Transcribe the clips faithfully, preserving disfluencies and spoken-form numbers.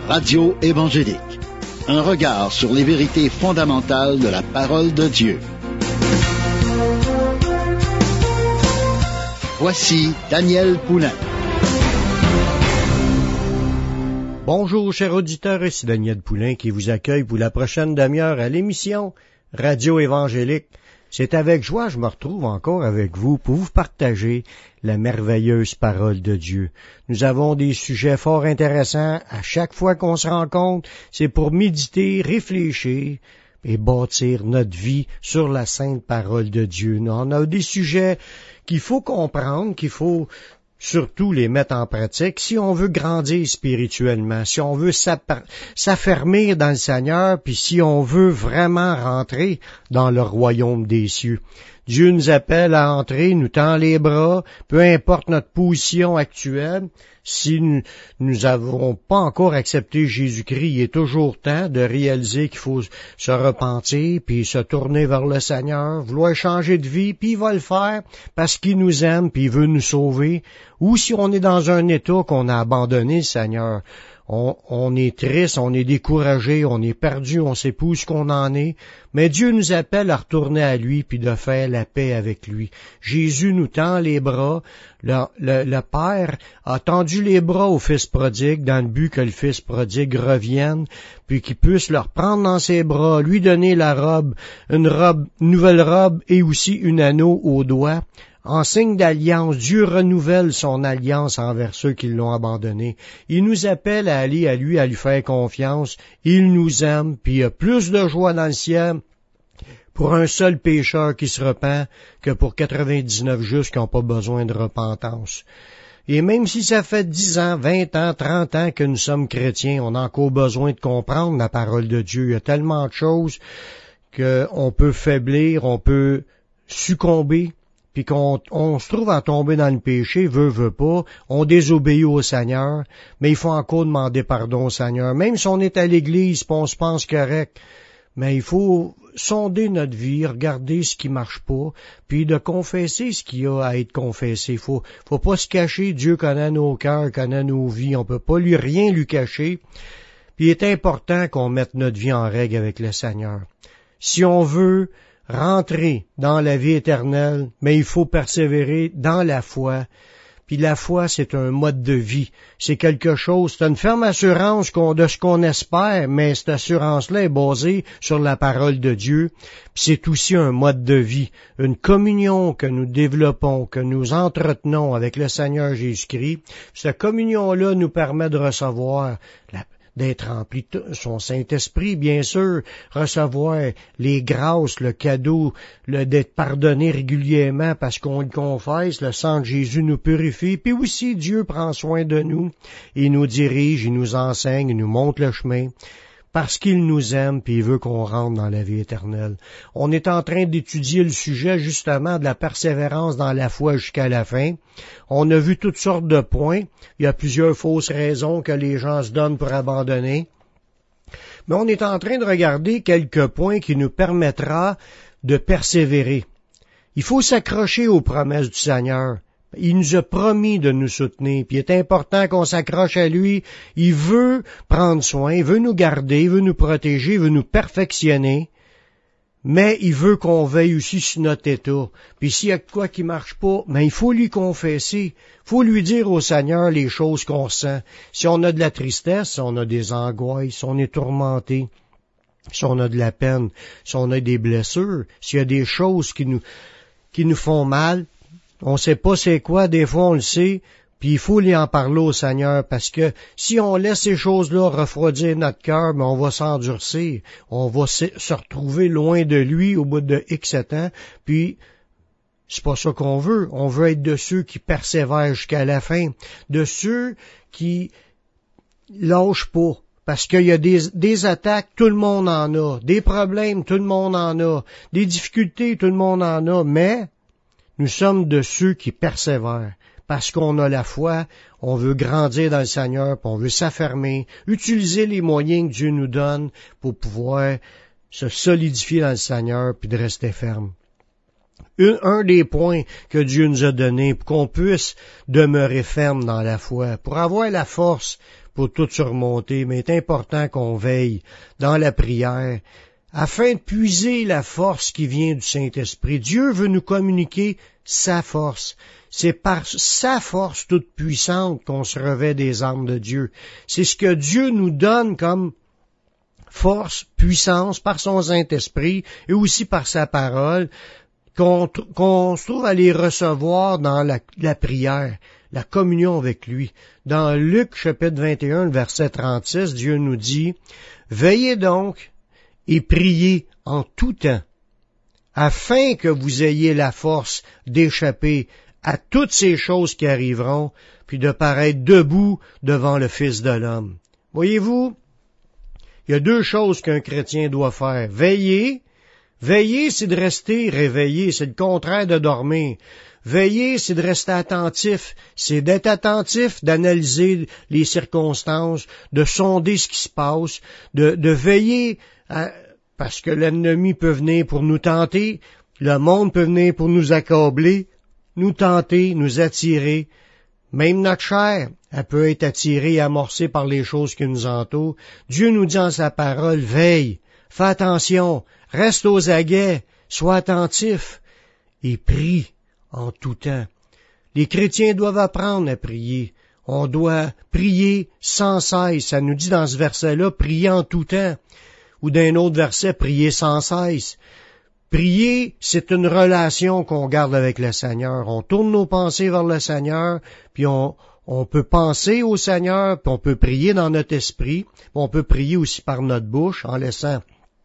Radio évangélique. Un regard sur les vérités fondamentales de la parole de Dieu. Voici Daniel Poulain. Bonjour, chers auditeurs, ici Daniel Poulain qui vous accueille pour la prochaine demi-heure à l'émission Radio évangélique. C'est avec joie que je me retrouve encore avec vous pour vous partager la merveilleuse parole de Dieu. Nous avons des sujets fort intéressants à chaque fois qu'on se rencontre. C'est pour méditer, réfléchir et bâtir notre vie sur la sainte parole de Dieu. On a des sujets qu'il faut comprendre, qu'il faut surtout les mettre en pratique si on veut grandir spirituellement, si on veut s'affermir dans le Seigneur, puis si on veut vraiment rentrer dans le royaume des cieux. Dieu nous appelle à entrer, nous tend les bras, peu importe notre position actuelle. Si nous nous avons pas encore accepté Jésus-Christ, il est toujours temps de réaliser qu'il faut se repentir, puis se tourner vers le Seigneur, vouloir changer de vie, puis il va le faire parce qu'il nous aime, puis il veut nous sauver. Ou si on est dans un état qu'on a abandonné le Seigneur, on, on est triste, on est découragé, on est perdu, on sait pas où ce qu'on en est, mais Dieu nous appelle à retourner à lui puis de faire la paix avec lui. Jésus nous tend les bras, le, le, le Père a tendu les bras au Fils prodigue dans le but que le Fils prodigue revienne, puis qu'il puisse le reprendre dans ses bras, lui donner la robe, une robe, une nouvelle robe et aussi une anneau au doigt. En signe d'alliance, Dieu renouvelle son alliance envers ceux qui l'ont abandonné. Il nous appelle à aller à lui, à lui faire confiance. Il nous aime, puis il y a plus de joie dans le ciel pour un seul pécheur qui se repent que pour quatre-vingt-dix-neuf justes qui n'ont pas besoin de repentance. Et même si ça fait dix ans, vingt ans, trente ans que nous sommes chrétiens, on a encore besoin de comprendre la parole de Dieu. Il y a tellement de choses qu'on peut faiblir, on peut succomber, puis qu'on on se trouve à tomber dans le péché, veut, veut pas, on désobéit au Seigneur, mais il faut encore demander pardon au Seigneur. Même si on est à l'église, puis on se pense correct, mais il faut sonder notre vie, regarder ce qui marche pas, puis de confesser ce qu'il y a à être confessé. Faut, faut pas se cacher. Dieu connaît nos cœurs, connaît nos vies. On peut pas lui rien lui cacher. Puis il est important qu'on mette notre vie en règle avec le Seigneur. Si on veut rentrer dans la vie éternelle, mais il faut persévérer dans la foi. Puis la foi, c'est un mode de vie. C'est quelque chose, c'est une ferme assurance qu'on, de ce qu'on espère, mais cette assurance-là est basée sur la parole de Dieu. Puis c'est aussi un mode de vie, une communion que nous développons, que nous entretenons avec le Seigneur Jésus-Christ. Cette communion-là nous permet de recevoir la d'être rempli de son Saint-Esprit, bien sûr, recevoir les grâces, le cadeau, le d'être pardonné régulièrement parce qu'on le confesse, le sang de Jésus nous purifie, puis aussi Dieu prend soin de nous, il nous dirige, il nous enseigne, il nous montre le chemin, parce qu'il nous aime, puis il veut qu'on rentre dans la vie éternelle. On est en train d'étudier le sujet, justement, de la persévérance dans la foi jusqu'à la fin. On a vu toutes sortes de points. Il y a plusieurs fausses raisons que les gens se donnent pour abandonner. Mais on est en train de regarder quelques points qui nous permettra de persévérer. Il faut s'accrocher aux promesses du Seigneur. Il nous a promis de nous soutenir, puis il est important qu'on s'accroche à lui. Il veut prendre soin, il veut nous garder, il veut nous protéger, il veut nous perfectionner, mais il veut qu'on veille aussi sur notre état. Puis s'il y a quoi qui marche pas, ben il faut lui confesser, il faut lui dire au Seigneur les choses qu'on sent. Si on a de la tristesse, si on a des angoisses, si on est tourmenté, si on a de la peine, si on a des blessures, s'il y a des choses qui nous qui nous font mal, on sait pas c'est quoi, des fois on le sait, puis il faut lui en parler au Seigneur, parce que si on laisse ces choses-là refroidir notre cœur, ben on va s'endurcir, on va se, se retrouver loin de lui au bout de X ans, puis c'est pas ça qu'on veut. On veut être de ceux qui persévèrent jusqu'à la fin, de ceux qui lâchent pas. Parce qu'il y a des, des attaques, tout le monde en a, des problèmes, tout le monde en a, des difficultés, tout le monde en a, mais nous sommes de ceux qui persévèrent, parce qu'on a la foi, on veut grandir dans le Seigneur, puis on veut s'affermer, utiliser les moyens que Dieu nous donne pour pouvoir se solidifier dans le Seigneur, puis de rester ferme. Un, un des points que Dieu nous a donné pour qu'on puisse demeurer ferme dans la foi, pour avoir la force, pour tout surmonter, mais il est important qu'on veille dans la prière, afin de puiser la force qui vient du Saint-Esprit. Dieu veut nous communiquer sa force. C'est par sa force toute puissante qu'on se revêt des armes de Dieu. C'est ce que Dieu nous donne comme force, puissance, par son Saint-Esprit et aussi par sa parole, qu'on, qu'on se trouve à les recevoir dans la, la prière, la communion avec lui. Dans Luc chapitre vingt et un, le verset trente-six, Dieu nous dit « Veillez donc et priez en tout temps, afin que vous ayez la force d'échapper à toutes ces choses qui arriveront, puis de paraître debout devant le Fils de l'homme. » Voyez-vous, il y a deux choses qu'un chrétien doit faire. Veiller, veiller, c'est de rester réveillé, c'est le contraire de dormir. Veiller, c'est de rester attentif, c'est d'être attentif, d'analyser les circonstances, de sonder ce qui se passe, de, de veiller, à, parce que l'ennemi peut venir pour nous tenter, le monde peut venir pour nous accabler, nous tenter, nous attirer. Même notre chair, elle peut être attirée et amorcée par les choses qui nous entourent. Dieu nous dit en sa parole, veille, fais attention, reste aux aguets, sois attentif et prie en tout temps. Les chrétiens doivent apprendre à prier. On doit prier sans cesse. Ça nous dit dans ce verset-là, prier en tout temps. Ou d'un autre verset, prier sans cesse. Prier, c'est une relation qu'on garde avec le Seigneur. On tourne nos pensées vers le Seigneur, puis on, on peut penser au Seigneur, puis on peut prier dans notre esprit. On peut prier aussi par notre bouche, en laissant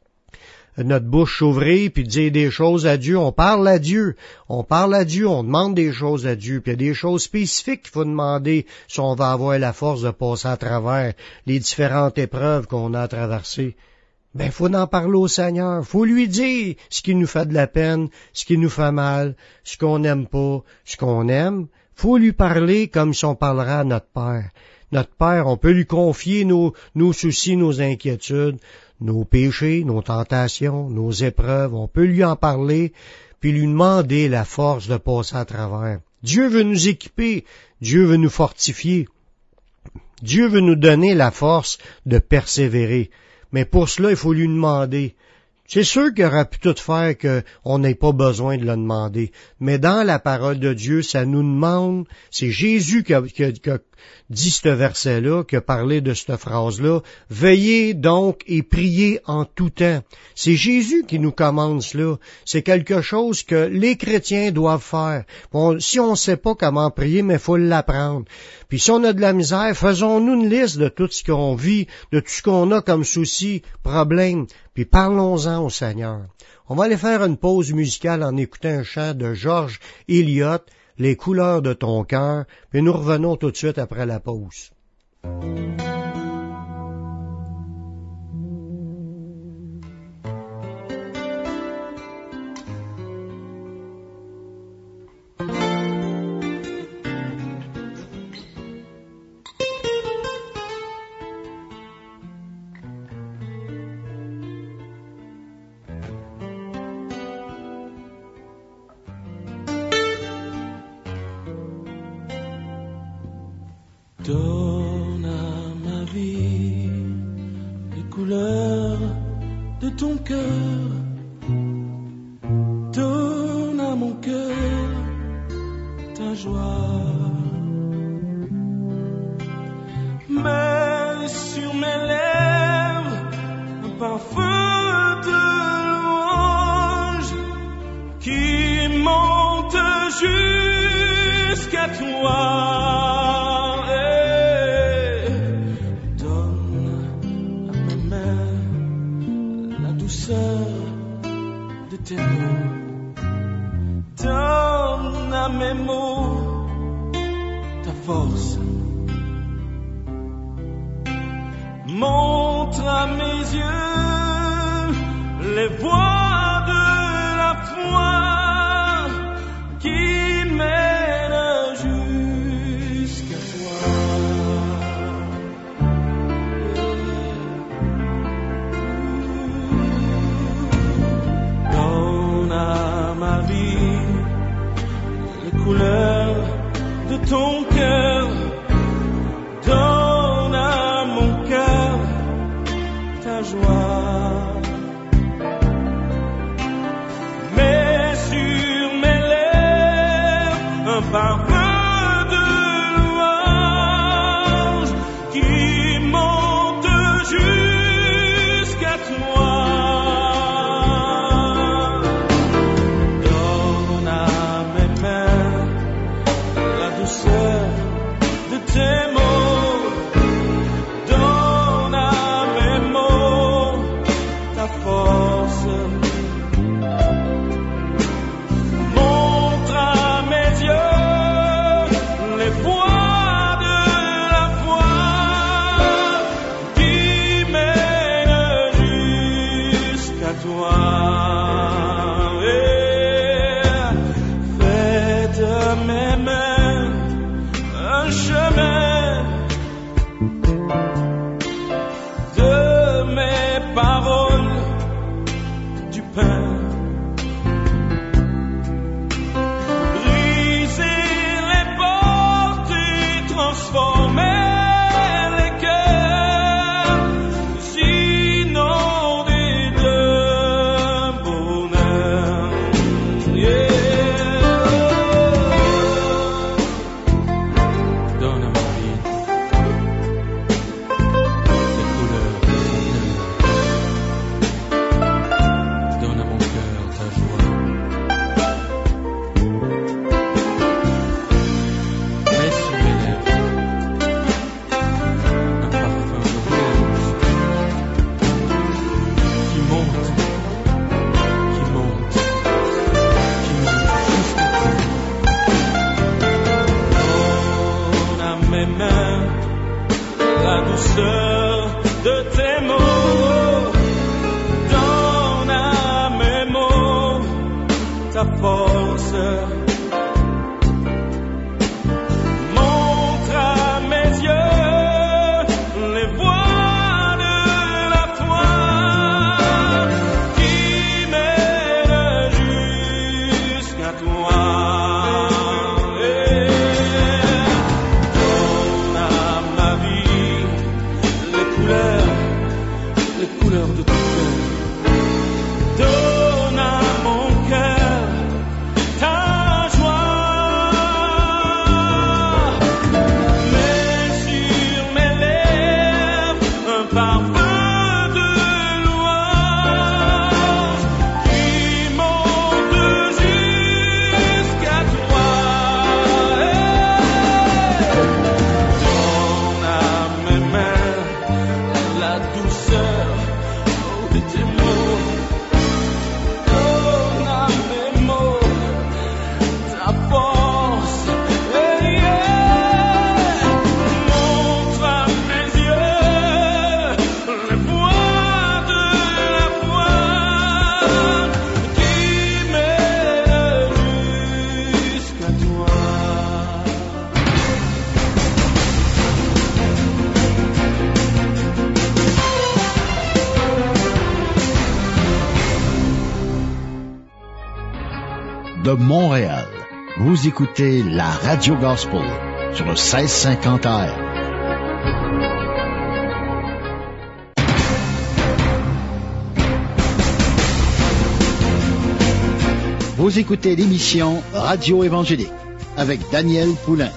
notre bouche s'ouvrir, puis dire des choses à Dieu. On parle à Dieu. On parle à Dieu, on demande des choses à Dieu. Puis il y a des choses spécifiques qu'il faut demander si on va avoir la force de passer à travers les différentes épreuves qu'on a à traverser. Ben, faut en parler au Seigneur. Faut lui dire ce qui nous fait de la peine, ce qui nous fait mal, ce qu'on n'aime pas, ce qu'on aime. Faut lui parler comme si on parlerait à notre Père. Notre Père, on peut lui confier nos, nos soucis, nos inquiétudes, nos péchés, nos tentations, nos épreuves. On peut lui en parler, puis lui demander la force de passer à travers. Dieu veut nous équiper. Dieu veut nous fortifier. Dieu veut nous donner la force de persévérer. Mais pour cela, il faut lui demander. C'est sûr qu'il aurait pu tout faire qu'on n'ait pas besoin de le demander. Mais dans la parole de Dieu, ça nous demande, c'est Jésus qui a, qui a, qui a dit ce verset-là, qui a parlé de cette phrase-là, « Veillez donc et priez en tout temps ». C'est Jésus qui nous commande cela. C'est quelque chose que les chrétiens doivent faire. Bon, si on ne sait pas comment prier, mais il faut l'apprendre. Puis si on a de la misère, faisons-nous une liste de tout ce qu'on vit, de tout ce qu'on a comme soucis, problèmes, puis parlons-en au Seigneur. On va aller faire une pause musicale en écoutant un chant de Georges Eliot, « Les couleurs de ton cœur », puis nous revenons tout de suite après la pause. Donne à ma vie les couleurs de ton cœur. Donne à mon cœur ta joie. Mets sur mes lèvres un parfum de louange qui monte jusqu'à toi. De tes mots, donne à mes mots ta force, montre à mes yeux les voies de la foi qui mènent jusqu'à toi. Couleur de ton cœur, donne à mes mains la douceur de tes mots. Donne à mes mots ta force. Montre à mes yeux les voies de la foi qui mènent jusqu'à toi. Donne à ma vie les couleurs, les couleurs de ton cœur. Donne à mon cœur ta joie. Mets sur mes lèvres un parfum de louange qui monte jusqu'à toi. Donne à mes mains la douceur de tes mots. Donne à mes mots ta force. Hey, yeah. Montre à mes yeux les voies de la foi qui mènent jusqu'à toi. De Montréal, vous écoutez la Radio Gospel sur le seize cinquante A M. Vous écoutez l'émission Radio Évangélique avec Daniel Poulain.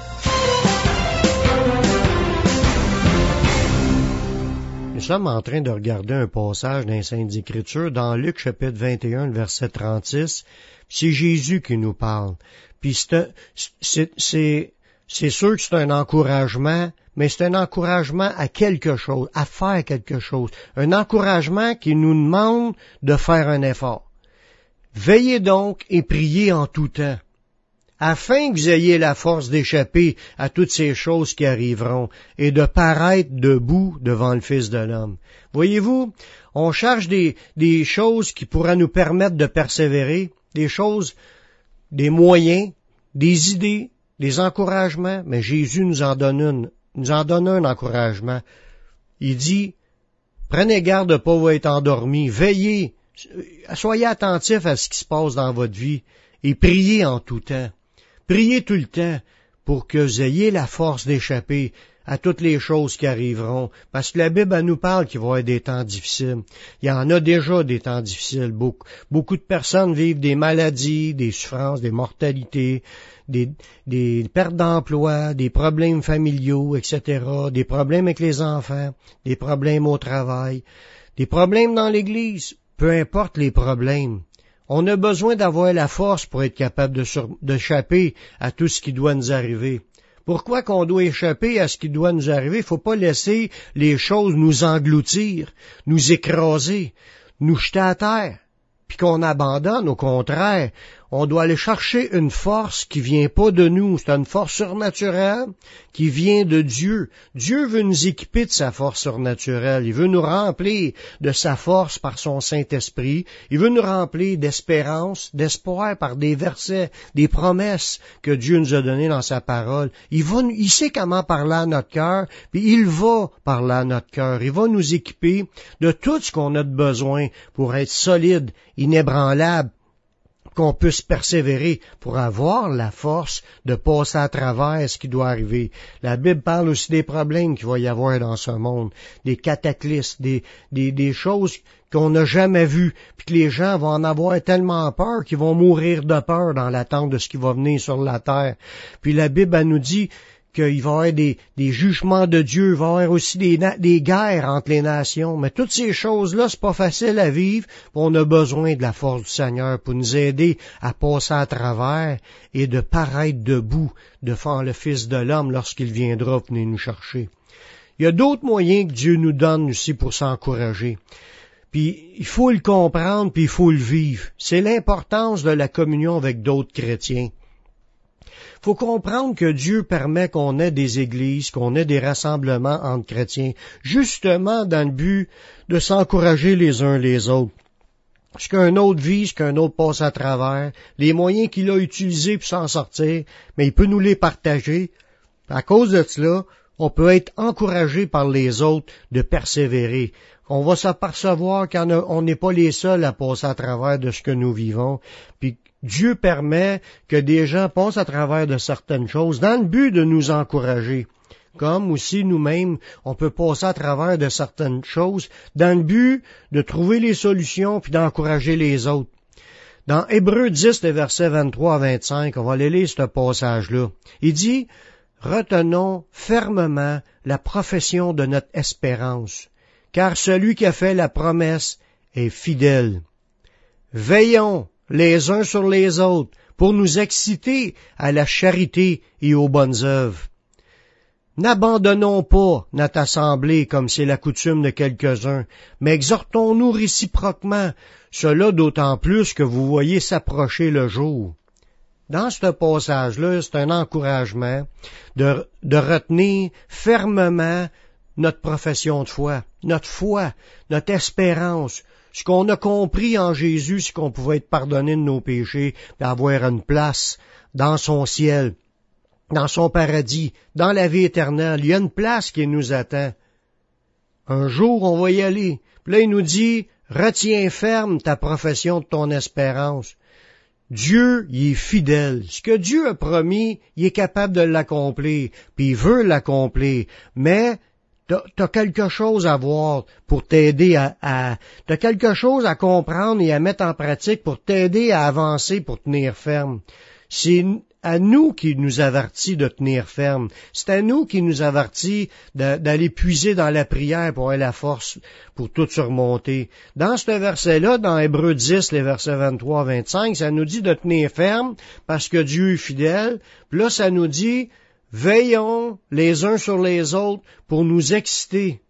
Nous sommes en train de regarder un passage dans les Saintes Écritures, dans Luc chapitre vingt et un, le verset trente-six. C'est Jésus qui nous parle. Puis c'est, un- c'est, c'est, c'est sûr que c'est un encouragement, mais c'est un encouragement à quelque chose, à faire quelque chose. Un encouragement qui nous demande de faire un effort. Veillez donc et priez en tout temps, afin que vous ayez la force d'échapper à toutes ces choses qui arriveront et de paraître debout devant le Fils de l'homme. Voyez-vous, on cherche des, des choses qui pourraient nous permettre de persévérer, des choses, des moyens, des idées, des encouragements, mais Jésus nous en donne une, nous en donne un encouragement. Il dit, prenez garde de ne pas vous être endormis, veillez, soyez attentifs à ce qui se passe dans votre vie et priez en tout temps. Priez tout le temps pour que vous ayez la force d'échapper à toutes les choses qui arriveront. Parce que la Bible, elle nous parle qu'il va y avoir des temps difficiles. Il y en a déjà des temps difficiles. Beaucoup, beaucoup de personnes vivent des maladies, des souffrances, des mortalités, des, des pertes d'emploi, des problèmes familiaux, et cetera, des problèmes avec les enfants, des problèmes au travail, des problèmes dans l'Église. Peu importe les problèmes. On a besoin d'avoir la force pour être capable de sur, d'échapper à tout ce qui doit nous arriver. Pourquoi qu'on doit échapper à ce qui doit nous arriver? Il faut pas laisser les choses nous engloutir, nous écraser, nous jeter à terre, puis qu'on abandonne. Au contraire, on doit aller chercher une force qui vient pas de nous. C'est une force surnaturelle qui vient de Dieu. Dieu veut nous équiper de sa force surnaturelle. Il veut nous remplir de sa force par son Saint-Esprit. Il veut nous remplir d'espérance, d'espoir par des versets, des promesses que Dieu nous a données dans sa parole. Il va, il sait comment parler à notre cœur, puis il va parler à notre cœur. Il va nous équiper de tout ce qu'on a de besoin pour être solide, inébranlable, qu'on puisse persévérer pour avoir la force de passer à travers ce qui doit arriver. La Bible parle aussi des problèmes qu'il va y avoir dans ce monde, des cataclysmes, des, des, des choses qu'on n'a jamais vues, puis que les gens vont en avoir tellement peur qu'ils vont mourir de peur dans l'attente de ce qui va venir sur la terre. Puis la Bible, elle nous dit qu'il va y avoir des, des jugements de Dieu, il va y avoir aussi des, des guerres entre les nations. Mais toutes ces choses-là, c'est pas facile à vivre. On a besoin de la force du Seigneur pour nous aider à passer à travers et de paraître debout devant le Fils de l'homme lorsqu'il viendra venir nous chercher. Il y a d'autres moyens que Dieu nous donne aussi pour s'encourager. Puis il faut le comprendre, puis il faut le vivre. C'est l'importance de la communion avec d'autres chrétiens. Faut comprendre que Dieu permet qu'on ait des églises, qu'on ait des rassemblements entre chrétiens, justement dans le but de s'encourager les uns les autres. Ce qu'un autre vit, ce qu'un autre passe à travers, les moyens qu'il a utilisés pour s'en sortir, mais il peut nous les partager. À cause de cela, on peut être encouragé par les autres de persévérer. On va s'apercevoir qu'on n'est pas les seuls à passer à travers de ce que nous vivons. Puis Dieu permet que des gens passent à travers de certaines choses dans le but de nous encourager. Comme aussi nous-mêmes, on peut passer à travers de certaines choses dans le but de trouver les solutions puis d'encourager les autres. Dans Hébreux dix, les versets vingt-trois à vingt-cinq, on va aller lire ce passage-là. Il dit, « Retenons fermement la profession de notre espérance, car celui qui a fait la promesse est fidèle. Veillons les uns sur les autres pour nous exciter à la charité et aux bonnes œuvres. N'abandonnons pas notre assemblée comme c'est la coutume de quelques-uns, mais exhortons-nous réciproquement, cela d'autant plus que vous voyez s'approcher le jour. » Dans ce passage-là, c'est un encouragement de, de retenir fermement notre profession de foi, notre foi, notre espérance. Ce qu'on a compris en Jésus, c'est qu'on pouvait être pardonné de nos péchés et avoir une place dans son ciel, dans son paradis, dans la vie éternelle. Il y a une place qui nous attend. Un jour, on va y aller. Puis là, il nous dit, retiens ferme ta profession de ton espérance. Dieu, il est fidèle. Ce que Dieu a promis, il est capable de l'accomplir, puis il veut l'accomplir. Mais t'as, t'as quelque chose à voir pour t'aider à, à... T'as quelque chose à comprendre et à mettre en pratique pour t'aider à avancer, pour tenir ferme. C'est à nous qui nous avertit de tenir ferme. C'est à nous qui nous avertit de, d'aller puiser dans la prière pour avoir la force pour tout surmonter. Dans ce verset-là, dans Hébreux dix, les versets vingt-trois à vingt-cinq, ça nous dit de tenir ferme parce que Dieu est fidèle. Puis là, ça nous dit, veillons les uns sur les autres pour nous exciter.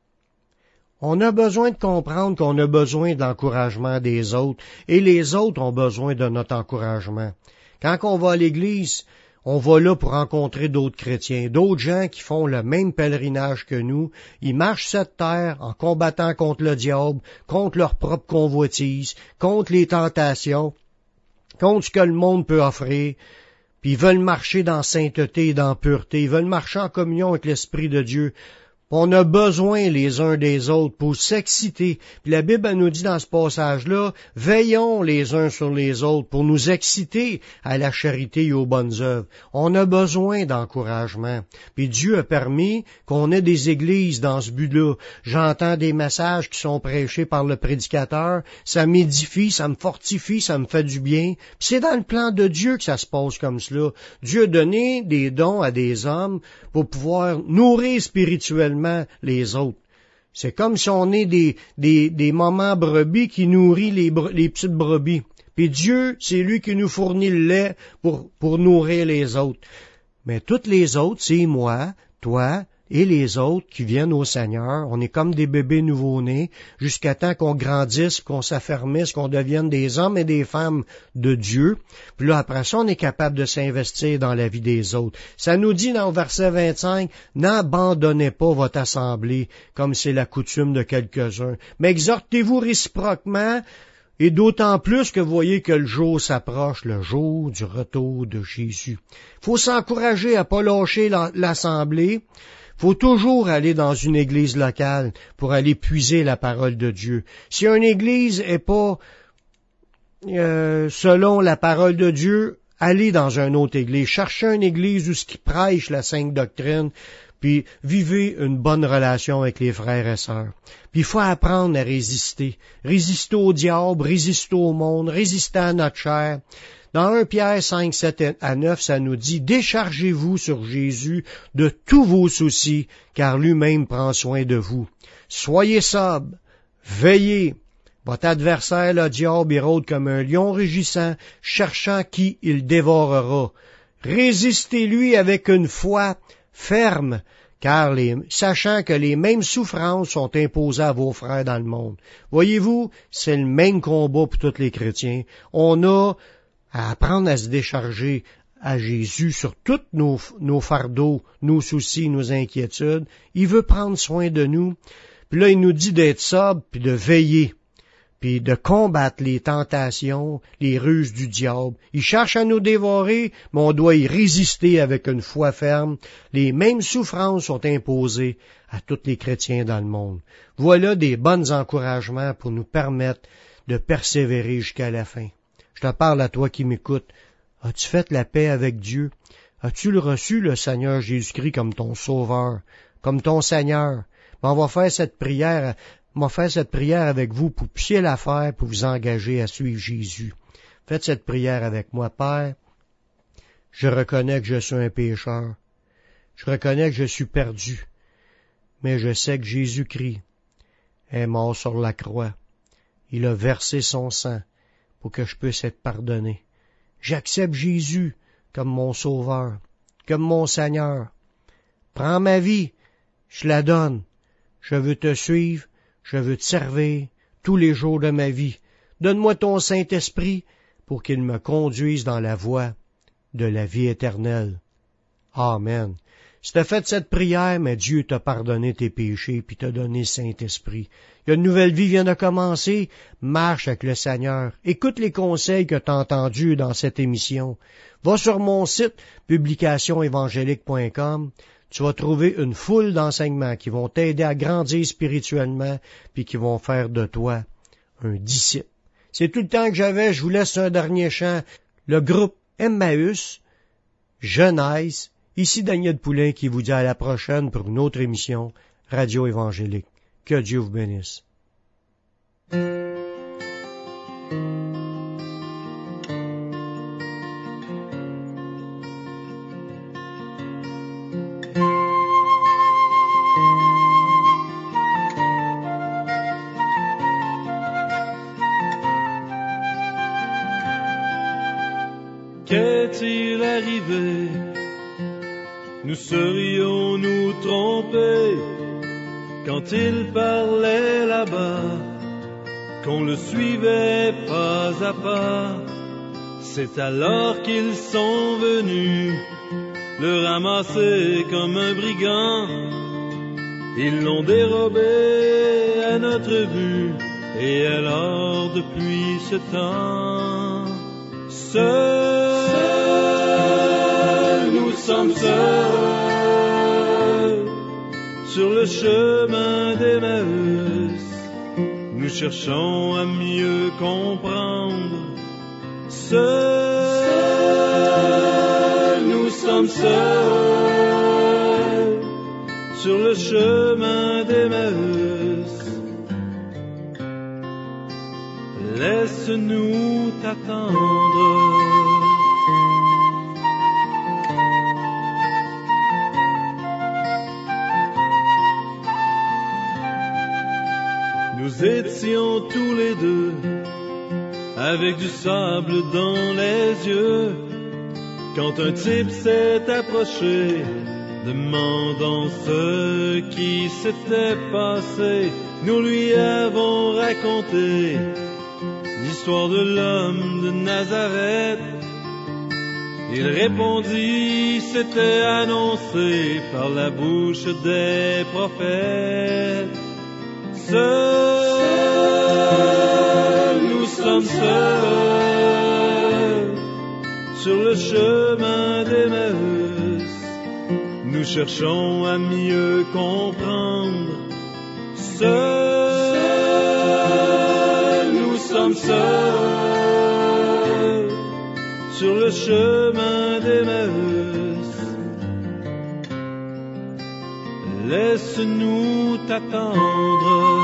On a besoin de comprendre qu'on a besoin de l'encouragement des autres et les autres ont besoin de notre encouragement. Quand on va à l'église, on va là pour rencontrer d'autres chrétiens, d'autres gens qui font le même pèlerinage que nous. Ils marchent cette terre en combattant contre le diable, contre leur propre convoitise, contre les tentations, contre ce que le monde peut offrir. Puis ils veulent marcher dans sainteté et dans pureté. Ils veulent marcher en communion avec l'Esprit de Dieu. On a besoin les uns des autres pour s'exciter. Puis la Bible nous dit dans ce passage-là, veillons les uns sur les autres pour nous exciter à la charité et aux bonnes œuvres. On a besoin d'encouragement. Puis Dieu a permis qu'on ait des églises dans ce but-là. J'entends des messages qui sont prêchés par le prédicateur. Ça m'édifie, ça me fortifie, ça me fait du bien. Puis c'est dans le plan de Dieu que ça se passe comme cela. Dieu a donné des dons à des hommes pour pouvoir nourrir spirituellement les autres. C'est comme si on est des, des, des mamans brebis qui nourrit les, les petites brebis. Puis Dieu, c'est lui qui nous fournit le lait pour, pour nourrir les autres. Mais toutes les autres, c'est moi, toi et les autres qui viennent au Seigneur. On est comme des bébés nouveau-nés jusqu'à temps qu'on grandisse, qu'on s'affermisse, qu'on devienne des hommes et des femmes de Dieu. Puis là, après ça, on est capable de s'investir dans la vie des autres. Ça nous dit dans le verset vingt-cinq, « N'abandonnez pas votre assemblée comme c'est la coutume de quelques-uns, mais exhortez-vous réciproquement, et d'autant plus que vous voyez que le jour s'approche, le jour du retour de Jésus. » Il faut s'encourager à pas lâcher l'assemblée. Faut toujours aller dans une église locale pour aller puiser la parole de Dieu. Si une église est pas euh, selon la parole de Dieu, allez dans une autre église. Cherchez une église où ce qui prêche la sainte doctrine, puis vivez une bonne relation avec les frères et sœurs. Puis il faut apprendre à résister. Résister au diable, résister au monde, résister à notre chair. Dans premier Pierre cinq, sept à neuf, ça nous dit « Déchargez-vous sur Jésus de tous vos soucis, car lui-même prend soin de vous. Soyez sobres, veillez. Votre adversaire, le diable, il rôde comme un lion rugissant, cherchant qui il dévorera. Résistez-lui avec une foi ferme, car les, sachant que les mêmes souffrances sont imposées à vos frères dans le monde. » Voyez-vous, c'est le même combat pour tous les chrétiens. On a à apprendre à se décharger, à Jésus sur tous nos, nos fardeaux, nos soucis, nos inquiétudes. Il veut prendre soin de nous. Puis là, il nous dit d'être sobre, puis de veiller, puis de combattre les tentations, les ruses du diable. Il cherche à nous dévorer, mais on doit y résister avec une foi ferme. Les mêmes souffrances sont imposées à tous les chrétiens dans le monde. Voilà des bons encouragements pour nous permettre de persévérer jusqu'à la fin. Je te parle à toi qui m'écoutes. As-tu fait la paix avec Dieu? As-tu le reçu, le Seigneur Jésus-Christ, comme ton Sauveur, comme ton Seigneur? On va faire cette prière, on va faire cette prière avec vous pour puissiez la faire, pour vous engager à suivre Jésus. Faites cette prière avec moi. Père, je reconnais que je suis un pécheur. Je reconnais que je suis perdu. Mais je sais que Jésus-Christ est mort sur la croix. Il a versé son sang pour que je puisse être pardonné. J'accepte Jésus comme mon Sauveur, comme mon Seigneur. Prends ma vie, je la donne. Je veux te suivre, je veux te servir tous les jours de ma vie. Donne-moi ton Saint-Esprit pour qu'il me conduise dans la voie de la vie éternelle. Amen. Si tu as fait cette prière, mais Dieu t'a pardonné tes péchés puis t'a donné le Saint-Esprit. Il y a une nouvelle vie vient de commencer. Marche avec le Seigneur. Écoute les conseils que tu as entendus dans cette émission. Va sur mon site publication évangélique point com. Tu vas trouver une foule d'enseignements qui vont t'aider à grandir spirituellement puis qui vont faire de toi un disciple. C'est tout le temps que j'avais. Je vous laisse un dernier chant. Le groupe Emmaüs, Genèse. Ici Daniel Poulain qui vous dit à la prochaine pour une autre émission Radio Évangélique. Que Dieu vous bénisse. Qu'est-il arrivé? Nous serions-nous trompés quand il parlait là-bas, qu'on le suivait pas à pas? C'est alors qu'ils sont venus le ramasser comme un brigand. Ils l'ont dérobé à notre vue, et alors depuis ce temps, seuls, nous sommes seuls sur le chemin d'Emmaüs. Nous cherchons à mieux comprendre. Seuls, nous sommes seuls sur le chemin d'Emmaüs. Laisse-nous t'attendre. Nous étions tous les deux avec du sable dans les yeux, quand un type s'est approché, demandant ce qui s'était passé. Nous lui avons raconté l'histoire de l'homme de Nazareth. Il répondit, c'était annoncé par la bouche des prophètes. Seuls, nous sommes seuls sur le chemin d'Emmaüs. Nous cherchons à mieux comprendre. Seuls, nous sommes seuls sur le chemin d'Emmaüs. Laisse-nous t'attendre.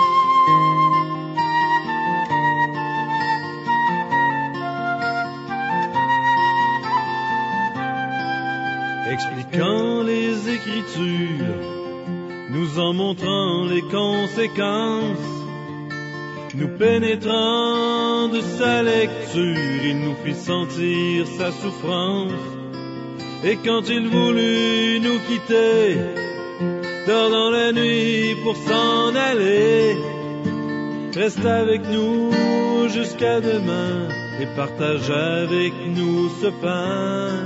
Expliquant les Écritures, nous en montrant les conséquences, nous pénétrant de sa lecture, il nous fit sentir sa souffrance. Et quand il voulut nous quitter, tard dans la nuit pour s'en aller, reste avec nous jusqu'à demain, et partage avec nous ce pain.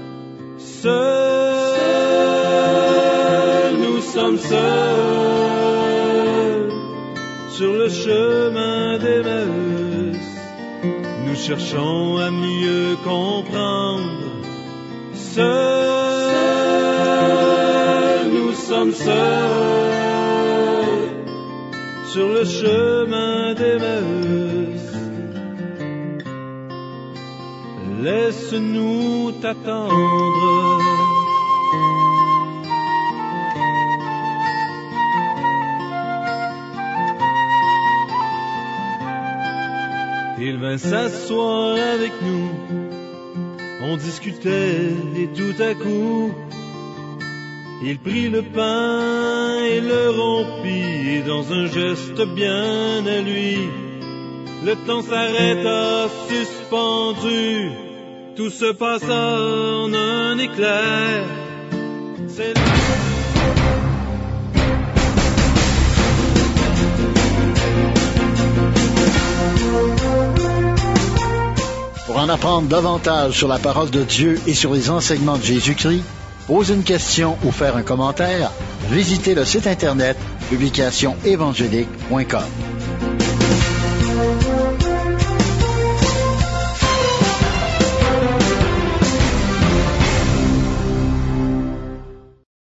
Seuls, nous sommes seuls sur le chemin d'Emmaüs. Nous cherchons à mieux comprendre. Seuls, nous sommes seuls sur le chemin d'Emmaüs. Laisse-nous t'attendre. Il vint s'asseoir avec nous. On discutait et tout à coup, il prit le pain et le rompit, et dans un geste bien à lui, le temps s'arrêta suspendu. Tout se passa en un éclair. C'est là... Pour en apprendre davantage sur la parole de Dieu et sur les enseignements de Jésus-Christ, poser une question ou faire un commentaire, visitez le site internet publication évangélique point com.